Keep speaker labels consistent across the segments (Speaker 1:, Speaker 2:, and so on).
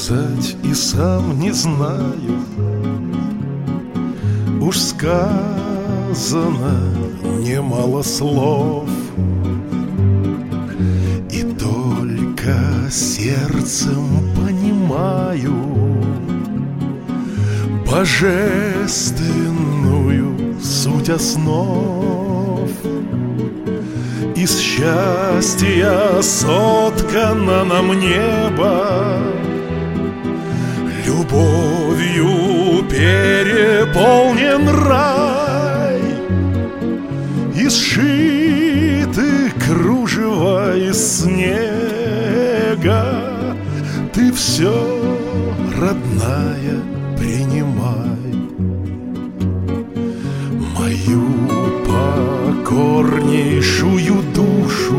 Speaker 1: сказать и сам не знаю. Уж сказано немало слов, и только сердцем понимаю божественную суть основ. Из счастья соткано нам небо, любовью переполнен рай, и сшиты кружева из снега. Ты все, родная, принимай мою покорнейшую душу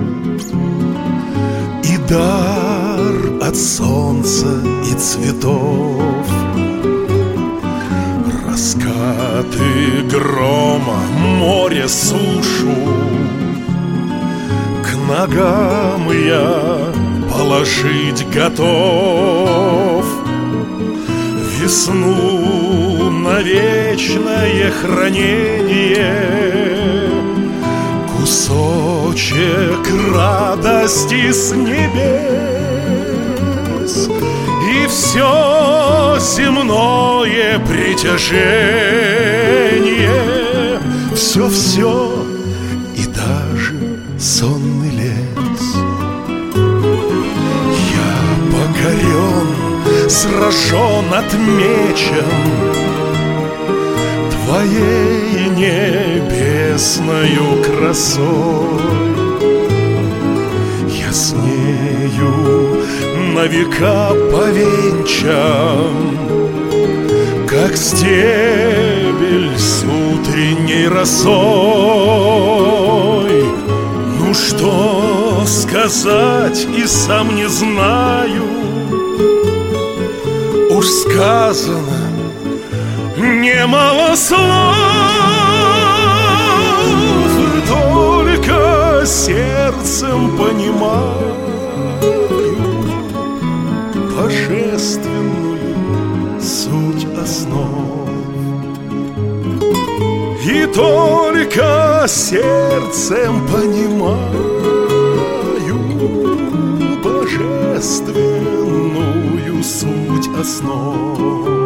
Speaker 1: и дар от солнца и цветов. Раскаты грома, море, сушу к ногам я положить готов. Весну на вечное хранение, кусочек радости с небес, и все земное притяжение, все и даже сонный лес. Я покорен, сражен, отмечен твоей небесною красой. Я с нею на века повенчан, как стебель с утренней росой. Ну что сказать и сам не знаю. Уж сказано немало слов, только сердцем понимаю божественную суть основ. И только сердцем понимаю божественную суть основ.